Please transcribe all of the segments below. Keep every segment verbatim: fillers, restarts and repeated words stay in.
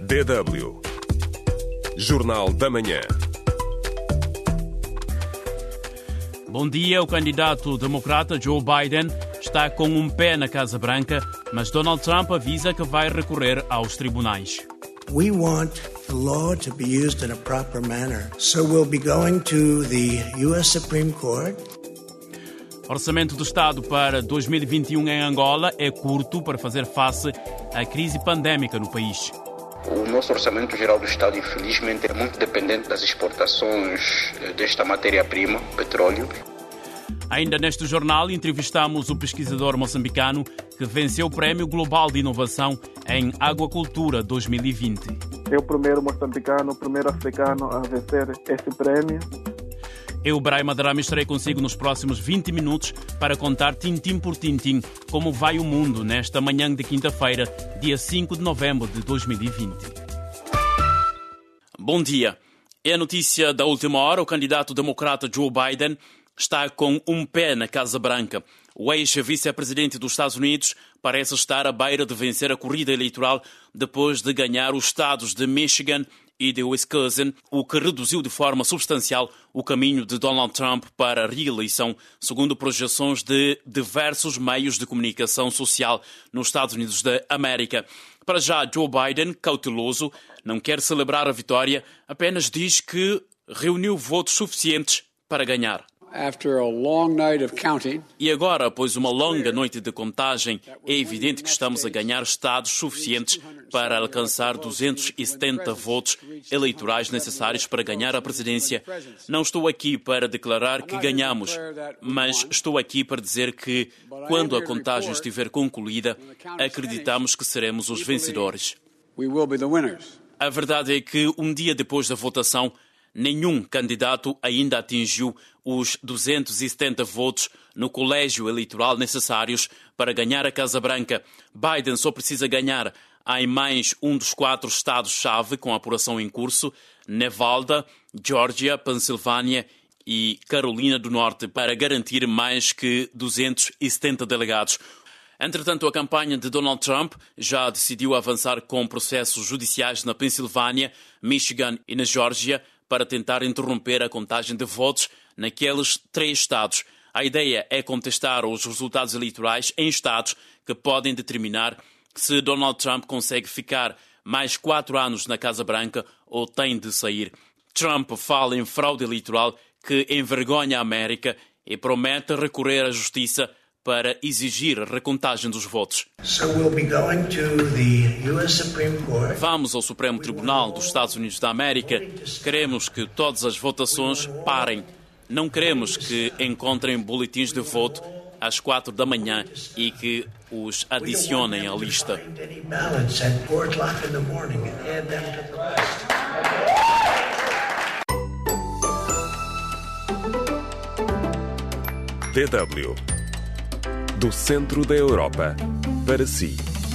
D W. Jornal da Manhã. Bom dia. O candidato democrata Joe Biden está com um pé na Casa Branca, mas Donald Trump avisa que vai recorrer aos tribunais. We want the law to be used in a proper manner. So we'll be going to the U S Supreme Court. Orçamento do Estado para dois mil e vinte e um em Angola é curto para fazer face à crise pandémica no país. O nosso orçamento geral do Estado, infelizmente, é muito dependente das exportações desta matéria-prima, petróleo. Ainda neste jornal, entrevistamos o pesquisador moçambicano que venceu o Prémio Global de Inovação em Aguacultura dois mil e vinte. É o primeiro moçambicano, o primeiro africano a vencer esse prémio. Eu, Brian Madarame, estarei consigo nos próximos vinte minutos para contar tintim por tintim como vai o mundo nesta manhã de quinta-feira, dia cinco de novembro de dois mil e vinte. Bom dia. É a notícia da última hora. O candidato democrata Joe Biden está com um pé na Casa Branca. O ex-vice-presidente dos Estados Unidos parece estar à beira de vencer a corrida eleitoral depois de ganhar os estados de Michigan e de Wisconsin, o que reduziu de forma substancial o caminho de Donald Trump para a reeleição, segundo projeções de diversos meios de comunicação social nos Estados Unidos da América. Para já, Joe Biden, cauteloso, não quer celebrar a vitória, apenas diz que reuniu votos suficientes para ganhar. After a long night of counting, e agora, após uma longa noite de contagem, é evidente que estamos a ganhar estados suficientes para alcançar duzentos e setenta votos eleitorais necessários para ganhar a presidência. Não estou aqui para declarar que ganhamos, mas estou aqui para dizer que, quando a contagem estiver concluída, acreditamos que seremos os vencedores. A verdade é que, um dia depois da votação, nenhum candidato ainda atingiu os duzentos e setenta votos no colégio eleitoral necessários para ganhar a Casa Branca. Biden só precisa ganhar em mais um dos quatro estados-chave com a apuração em curso, Nevada, Geórgia, Pensilvânia e Carolina do Norte, para garantir mais que duzentos e setenta delegados. Entretanto, a campanha de Donald Trump já decidiu avançar com processos judiciais na Pensilvânia, Michigan e na Geórgia para tentar interromper a contagem de votos naqueles três estados. A ideia é contestar os resultados eleitorais em estados que podem determinar se Donald Trump consegue ficar mais quatro anos na Casa Branca ou tem de sair. Trump fala em fraude eleitoral que envergonha a América e promete recorrer à justiça para exigir a recontagem dos votos. So we'll be going to the U S Supreme Court. Vamos ao Supremo Tribunal dos Estados Unidos da América. Queremos que todas as votações parem. Não queremos que encontrem boletins de voto às quatro da manhã e que os adicionem à lista. D W. Do centro da Europa para si.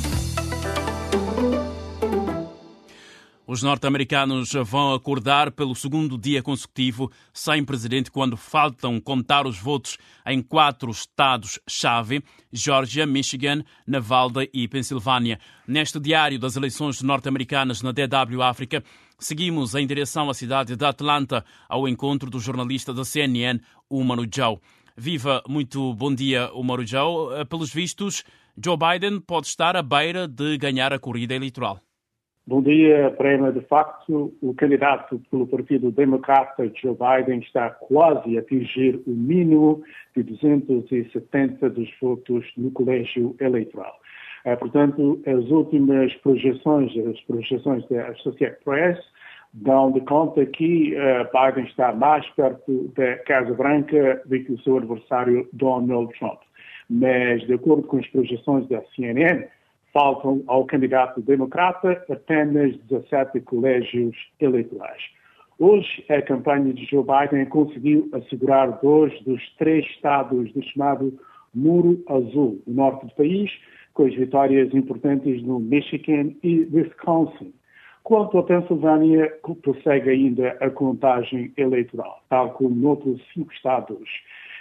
Os norte-americanos vão acordar pelo segundo dia consecutivo sem presidente quando faltam contar os votos em quatro estados-chave, Geórgia, Michigan, Nevada e Pensilvânia. Neste diário das eleições norte-americanas na D W África, seguimos em direção à cidade de Atlanta ao encontro do jornalista da C N N, Umaru Joe. Viva, muito bom dia, Umaru Joe. Pelos vistos, Joe Biden pode estar à beira de ganhar a corrida eleitoral. Bom dia, Prema. De facto, o candidato pelo Partido Democrata, Joe Biden, está quase a atingir o mínimo de duzentos e setenta dos votos no colégio eleitoral. Uh, portanto, as últimas projeções, as projeções da Associated Press, dão de conta que uh, Biden está mais perto da Casa Branca do que o seu adversário Donald Trump. Mas, de acordo com as projeções da C N N, faltam ao candidato democrata apenas dezassete colégios eleitorais. Hoje, a campanha de Joe Biden conseguiu assegurar dois dos três estados do chamado Muro Azul, no norte do país, com as vitórias importantes no Michigan e Wisconsin. Quanto à Pensilvânia, prossegue ainda a contagem eleitoral, tal como noutros cinco estados.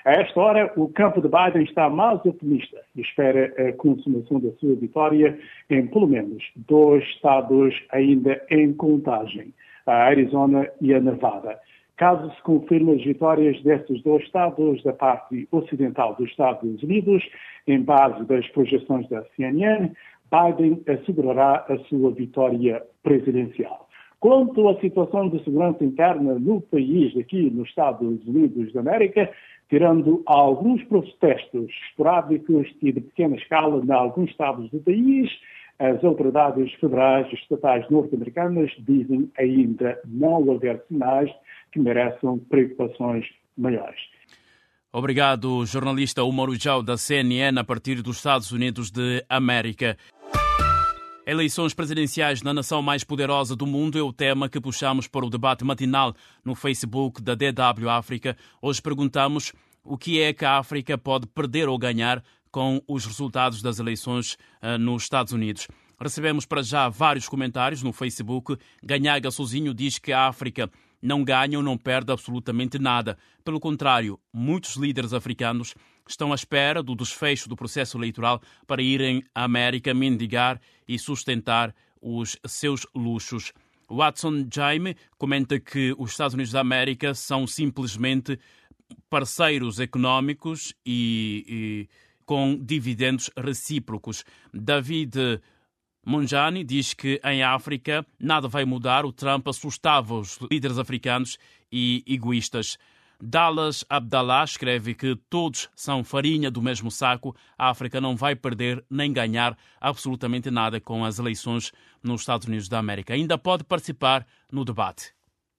A esta hora, o campo de Biden está mais otimista e espera a consumação da sua vitória em pelo menos dois estados ainda em contagem, a Arizona e a Nevada. Caso se confirme as vitórias desses dois estados da parte ocidental dos Estados Unidos, em base das projeções da C N N, Biden assegurará a sua vitória presidencial. Quanto à situação de segurança interna no país, aqui nos Estados Unidos da América, tirando alguns protestos esporádicos e de pequena escala em alguns estados do país, as autoridades federais e estatais norte-americanas dizem ainda não haver sinais que mereçam preocupações maiores. Obrigado, jornalista Umaru Jau, da C N N, a partir dos Estados Unidos de América. Eleições presidenciais na nação mais poderosa do mundo é o tema que puxamos para o debate matinal no Facebook da D W África. Hoje perguntamos o que é que a África pode perder ou ganhar com os resultados das eleições uh, nos Estados Unidos. Recebemos para já vários comentários no Facebook. Ganhaga sozinho diz que a África não ganha ou não perde absolutamente nada. Pelo contrário, muitos líderes africanos estão à espera do desfecho do processo eleitoral para irem à América mendigar e sustentar os seus luxos. Watson Jaime comenta que os Estados Unidos da América são simplesmente parceiros económicos e, e com dividendos recíprocos. David Monjani diz que em África nada vai mudar. O Trump assustava os líderes africanos e egoístas. Dallas Abdallah escreve que todos são farinha do mesmo saco. A África não vai perder nem ganhar absolutamente nada com as eleições nos Estados Unidos da América. Ainda pode participar no debate.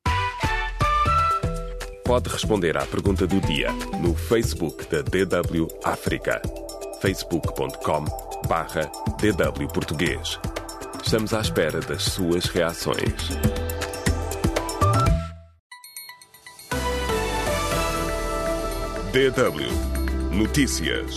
Pode responder à pergunta do dia no Facebook da D W África. facebook ponto com barra D W Português. Estamos à espera das suas reações. D W Notícias.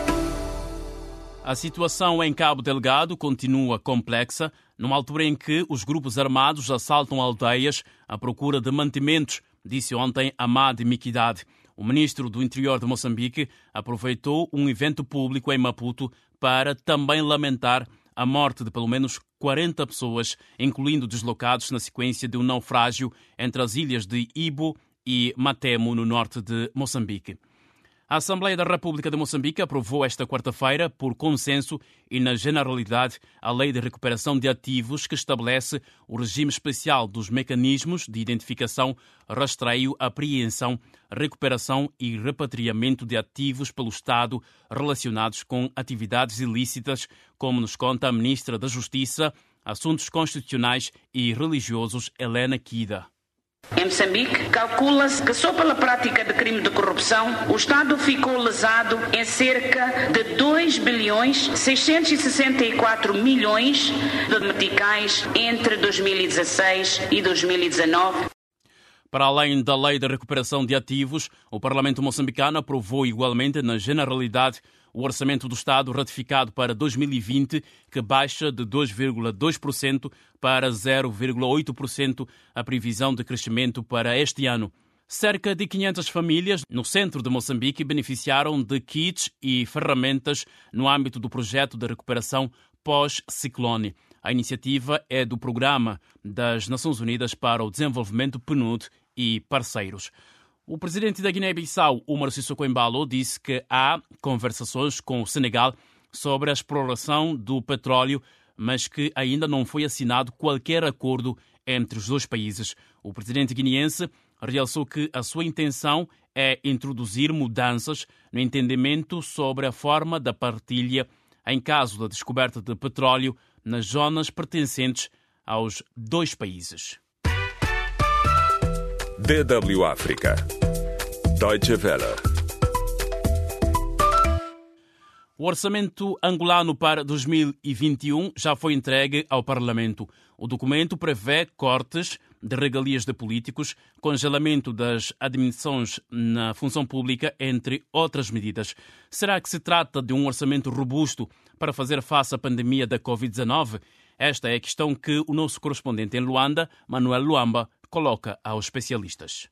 A situação em Cabo Delgado continua complexa, numa altura em que os grupos armados assaltam aldeias à procura de mantimentos, disse ontem Amad Mikidad. O ministro do Interior de Moçambique aproveitou um evento público em Maputo para também lamentar a morte de pelo menos quarenta pessoas, incluindo deslocados na sequência de um naufrágio entre as ilhas de Ibo e Matemo, no norte de Moçambique. A Assembleia da República de Moçambique aprovou esta quarta-feira, por consenso e na generalidade, a Lei de Recuperação de Ativos, que estabelece o regime especial dos mecanismos de identificação, rastreio, apreensão, recuperação e repatriamento de ativos pelo Estado relacionados com atividades ilícitas, como nos conta a Ministra da Justiça, Assuntos Constitucionais e Religiosos, Helena Kida. Em Moçambique, calcula-se que só pela prática de crime de corrupção, o Estado ficou lesado em cerca de dois bilhões seiscentos e sessenta e quatro milhões de meticais entre dois mil e dezasseis e dois mil e dezanove. Para além da Lei de Recuperação de Ativos, o Parlamento moçambicano aprovou igualmente, na generalidade, o Orçamento do Estado ratificado para dois mil e vinte, que baixa de dois vírgula dois por cento para zero vírgula oito por cento a previsão de crescimento para este ano. Cerca de quinhentas famílias no centro de Moçambique beneficiaram de kits e ferramentas no âmbito do projeto de recuperação pós-ciclone. A iniciativa é do Programa das Nações Unidas para o Desenvolvimento P N U D e parceiros. O presidente da Guiné-Bissau, Umaro Sissoko Embalo, disse que há conversações com o Senegal sobre a exploração do petróleo, mas que ainda não foi assinado qualquer acordo entre os dois países. O presidente guineense realçou que a sua intenção é introduzir mudanças no entendimento sobre a forma da partilha em caso da descoberta de petróleo nas zonas pertencentes aos dois países. D W África. Deutsche Welle. O orçamento angolano para dois mil e vinte e um já foi entregue ao Parlamento. O documento prevê cortes de regalias de políticos, congelamento das admissões na função pública, entre outras medidas. Será que se trata de um orçamento robusto para fazer face à pandemia da covid dezenove? Esta é a questão que o nosso correspondente em Luanda, Manuel Luamba, coloca aos especialistas.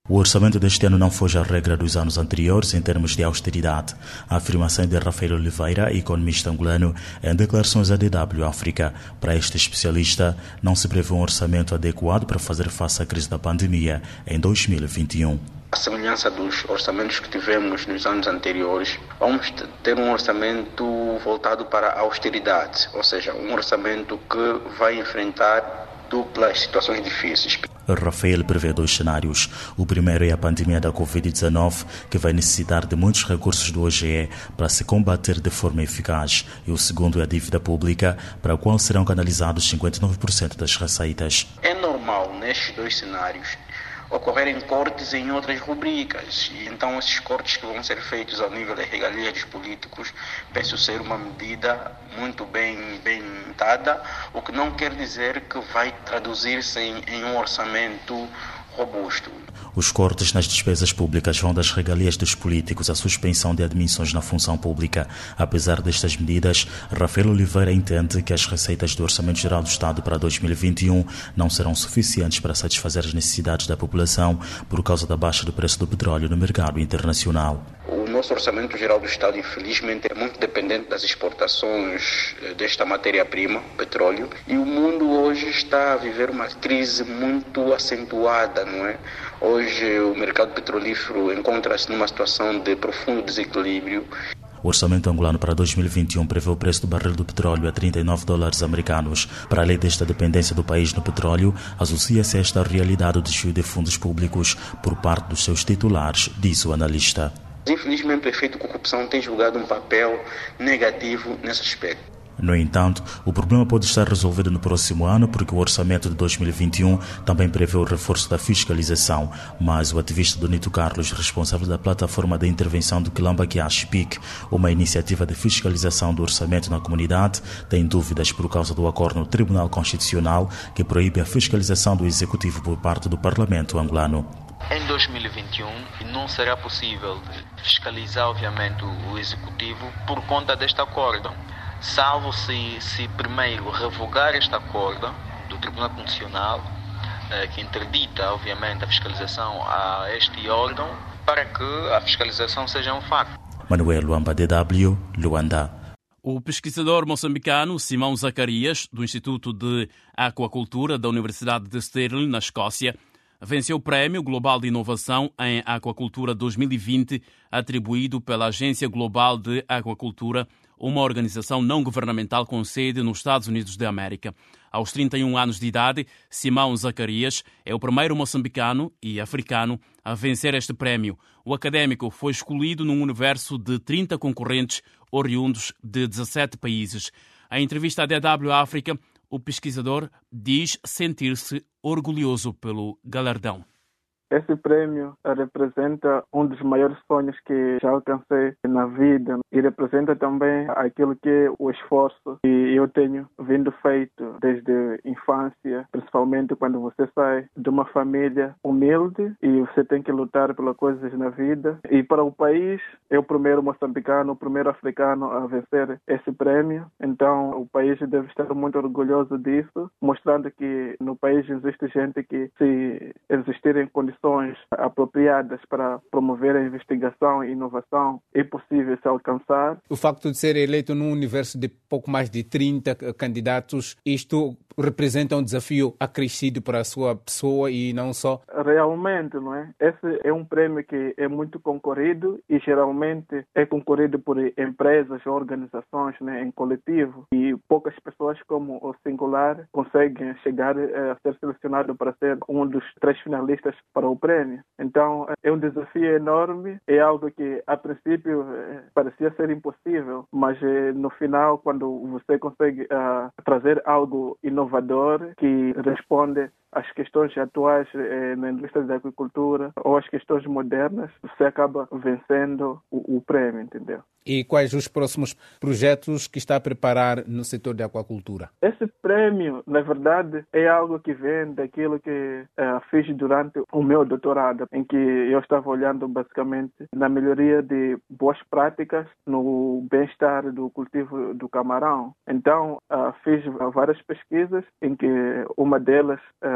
O orçamento deste ano não foge à regra dos anos anteriores em termos de austeridade. A afirmação de Rafael Oliveira, economista angolano, em declarações à D W África. Para este especialista, não se prevê um orçamento adequado para fazer face à crise da pandemia em dois mil e vinte e um. A semelhança dos orçamentos que tivemos nos anos anteriores, vamos ter um orçamento voltado para a austeridade, ou seja, um orçamento que vai enfrentar duplas situações difíceis. Rafael prevê dois cenários. O primeiro é a pandemia da covid dezenove, que vai necessitar de muitos recursos do O G E para se combater de forma eficaz. E o segundo é a dívida pública, para a qual serão canalizados cinquenta e nove por cento das receitas. É normal, nestes dois cenários, ocorrerem cortes em outras rubricas. E então esses cortes que vão ser feitos ao nível das regalias dos políticos, penso ser uma medida muito bem, bem dada, o que não quer dizer que vai traduzir-se em, em um orçamento robusto. Os cortes nas despesas públicas vão das regalias dos políticos à suspensão de admissões na função pública. Apesar destas medidas, Rafael Oliveira entende que as receitas do Orçamento Geral do Estado para dois mil e vinte e um não serão suficientes para satisfazer as necessidades da população por causa da baixa do preço do petróleo no mercado internacional. O nosso Orçamento Geral do Estado, infelizmente, é muito dependente das exportações desta matéria-prima, petróleo, e o mundo hoje está a viver uma crise muito acentuada, não é? Hoje o mercado petrolífero encontra-se numa situação de profundo desequilíbrio. O orçamento angolano para dois mil e vinte e um prevê o preço do barril do petróleo a trinta e nove dólares americanos. Para além desta dependência do país no petróleo, associa-se a esta realidade o desvio de fundos públicos por parte dos seus titulares, diz o analista. Infelizmente, o efeito corrupção tem jogado um papel negativo nesse aspecto. No entanto, o problema pode estar resolvido no próximo ano porque o orçamento de dois mil e vinte e um também prevê o reforço da fiscalização. Mas o ativista Donito Carlos, responsável da plataforma de intervenção do Quilamba Kiash P I C, uma iniciativa de fiscalização do orçamento na comunidade, tem dúvidas por causa do acordo no Tribunal Constitucional que proíbe a fiscalização do Executivo por parte do Parlamento angolano. Em dois mil e vinte e um não será possível fiscalizar, obviamente, o Executivo por conta deste acordo, salvo se, se primeiro revogar este acordo do Tribunal Constitucional, eh, que interdita, obviamente, a fiscalização a este órgão, para que a fiscalização seja um facto. Manuel Luamba, D W, Luanda. O pesquisador moçambicano Simão Zacarias, do Instituto de Aquacultura da Universidade de Stirling, na Escócia, venceu o Prémio Global de Inovação em Aquacultura dois mil e vinte, atribuído pela Agência Global de Aquacultura, uma organização não governamental com sede nos Estados Unidos da América. Aos trinta e um anos de idade, Simão Zacarias é o primeiro moçambicano e africano a vencer este prémio. O académico foi escolhido num universo de trinta concorrentes oriundos de dezassete países. Em entrevista à D W África, o pesquisador diz sentir-se orgulhoso pelo galardão. Esse prêmio representa um dos maiores sonhos que já alcancei na vida e representa também aquilo que é o esforço que eu tenho vindo feito desde a infância, principalmente quando você sai de uma família humilde e você tem que lutar pelas coisas na vida. E para o país, é o primeiro moçambicano, o primeiro africano a vencer esse prêmio. Então, o país deve estar muito orgulhoso disso, mostrando que no país existe gente que, se existirem condições apropriadas para promover a investigação e inovação, é possível se alcançar. O facto de ser eleito num universo de pouco mais de trinta candidatos, isto representa um desafio acrescido para a sua pessoa e não só? Realmente, não é? Esse é um prêmio que é muito concorrido e geralmente é concorrido por empresas ou organizações, né, em coletivo, e poucas pessoas como o singular conseguem chegar a ser selecionado para ser um dos três finalistas para o prêmio. Então, é um desafio enorme, é algo que a princípio parecia ser impossível, mas no final, quando você consegue uh, trazer algo inovador que responde às questões atuais eh, na indústria da agricultura ou às questões modernas, você acaba vencendo o, o prêmio, entendeu? E quais os próximos projetos que está a preparar no setor da aquacultura? Esse prêmio, na verdade, é algo que vem daquilo que uh, fiz durante o meu doutorado, em que eu estava olhando basicamente na melhoria de boas práticas no bem-estar do cultivo do camarão. Então, uh, fiz várias pesquisas em que uma delas uh,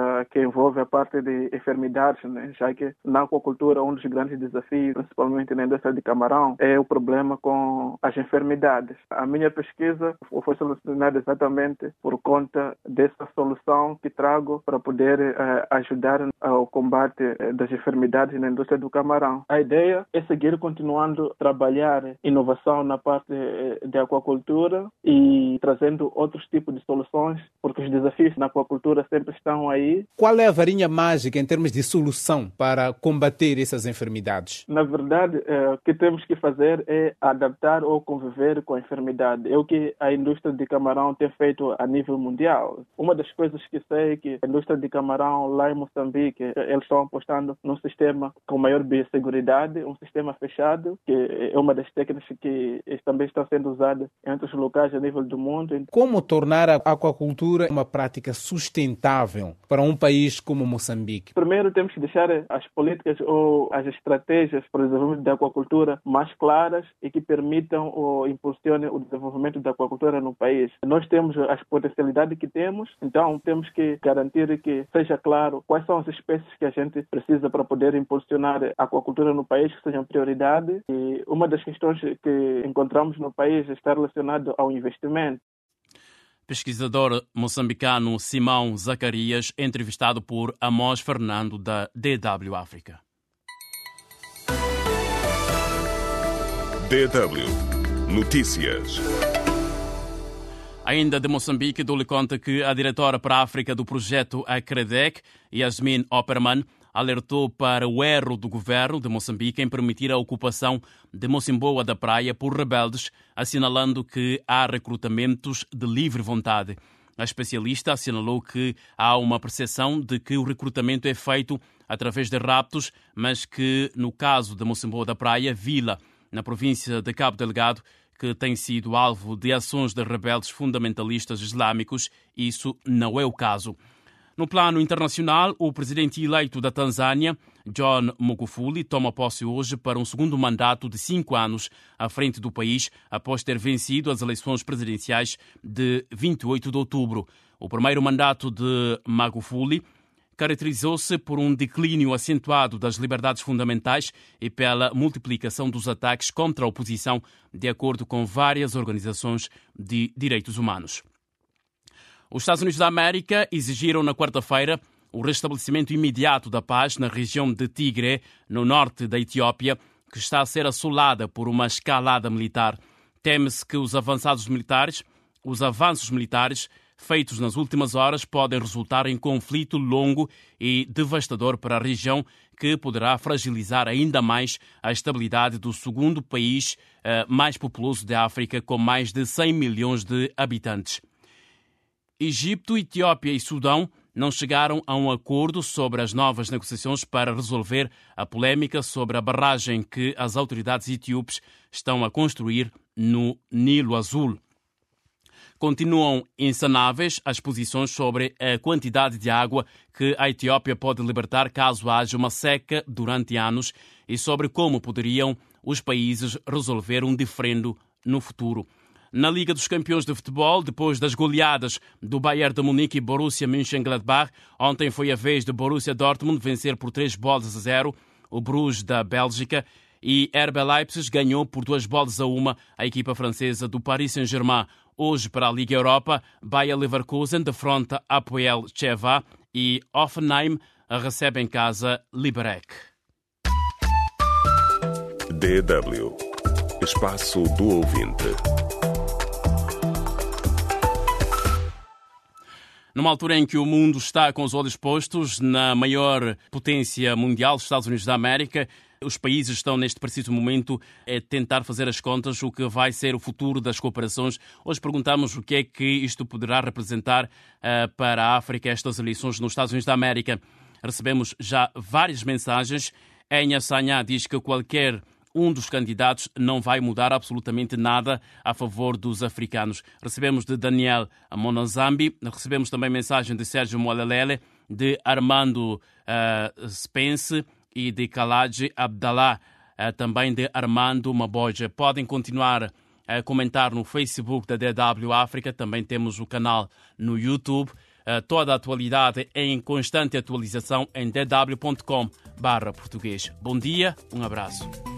uh, que envolve a parte de enfermidades, né? Já que na aquacultura um dos grandes desafios, principalmente na indústria de camarão, é o problema com as enfermidades. A minha pesquisa foi solucionada exatamente por conta dessa solução que trago para poder uh, ajudar ao combate das enfermidades na indústria do camarão. A ideia é seguir continuando a trabalhar inovação na parte de aquacultura e trazendo outros tipos de soluções, porque os desafios na aquacultura sempre estão aí. Qual é a varinha mágica em termos de solução para combater essas enfermidades? Na verdade, é, o que temos que fazer é adaptar ou conviver com a enfermidade. É o que a indústria de camarão tem feito a nível mundial. Uma das coisas que sei é que a indústria de camarão lá em Moçambique, eles estão apostando num sistema com maior biosseguridade, um sistema fechado, que é uma das técnicas que também está sendo usada em outros locais a nível do mundo. Como tornar a aquacultura uma prática sustentável para um país como Moçambique? Primeiro temos que deixar as políticas ou as estratégias para o desenvolvimento da aquacultura mais claras e que permitam ou impulsionem o desenvolvimento da aquacultura no país. Nós temos as potencialidades que temos, então temos que garantir que seja claro quais são as espécies que a gente precisa para poder impulsionar a aquacultura no país, que sejam prioridade. E uma das questões que encontramos no país está relacionada ao investimento. Pesquisador moçambicano Simão Zacarias, entrevistado por Amós Fernando, da D W África. D W Notícias. Ainda de Moçambique, dou-lhe conta que a diretora para a África do projeto Acredec, Yasmin Opperman, alertou para o erro do governo de Moçambique em permitir a ocupação de Mocimboa da Praia por rebeldes, assinalando que há recrutamentos de livre vontade. A especialista assinalou que há uma percepção de que o recrutamento é feito através de raptos, mas que, no caso de Mocimboa da Praia, vila, na província de Cabo Delgado, que tem sido alvo de ações de rebeldes fundamentalistas islâmicos, isso não é o caso. No plano internacional, o presidente eleito da Tanzânia, John Magufuli, toma posse hoje para um segundo mandato de cinco anos à frente do país, após ter vencido as eleições presidenciais de vinte e oito de outubro. O primeiro mandato de Magufuli caracterizou-se por um declínio acentuado das liberdades fundamentais e pela multiplicação dos ataques contra a oposição, de acordo com várias organizações de direitos humanos. Os Estados Unidos da América exigiram na quarta-feira o restabelecimento imediato da paz na região de Tigre, no norte da Etiópia, que está a ser assolada por uma escalada militar. Teme-se que os avançados militares, os avanços militares feitos nas últimas horas podem resultar em conflito longo e devastador para a região, que poderá fragilizar ainda mais a estabilidade do segundo país eh, mais populoso da África, com mais de cem milhões de habitantes. Egito, Etiópia e Sudão não chegaram a um acordo sobre as novas negociações para resolver a polémica sobre a barragem que as autoridades etíopes estão a construir no Nilo Azul. Continuam insanáveis as posições sobre a quantidade de água que a Etiópia pode libertar caso haja uma seca durante anos e sobre como poderiam os países resolver um diferendo no futuro. Na Liga dos Campeões de Futebol, depois das goleadas do Bayern de Munique e Borussia Mönchengladbach, ontem foi a vez de Borussia Dortmund vencer por três bolas a zero o Bruges da Bélgica, e R B Leipzig ganhou por duas bolas a uma a equipa francesa do Paris Saint-Germain. Hoje, para a Liga Europa, Bayer Leverkusen defronta Apoel Cheva e Hoffenheim recebe em casa Liberec. D W Espaço do Ouvinte. Numa altura em que o mundo está com os olhos postos na maior potência mundial, os Estados Unidos da América, os países estão neste preciso momento a tentar fazer as contas o que vai ser o futuro das cooperações. Hoje perguntamos o que é que isto poderá representar uh, para a África, estas eleições nos Estados Unidos da América. Recebemos já várias mensagens. Enha Sanha diz que qualquer um dos candidatos não vai mudar absolutamente nada a favor dos africanos. Recebemos de Daniel Monazambi, recebemos também mensagem de Sérgio Moalelele, de Armando uh, Spence e de Khalaj Abdallah, uh, também de Armando Maboja. Podem continuar a comentar no Facebook da D W África, também temos o canal no YouTube. toda a atualidade em constante atualização em d w ponto com barra português. Bom dia, um abraço.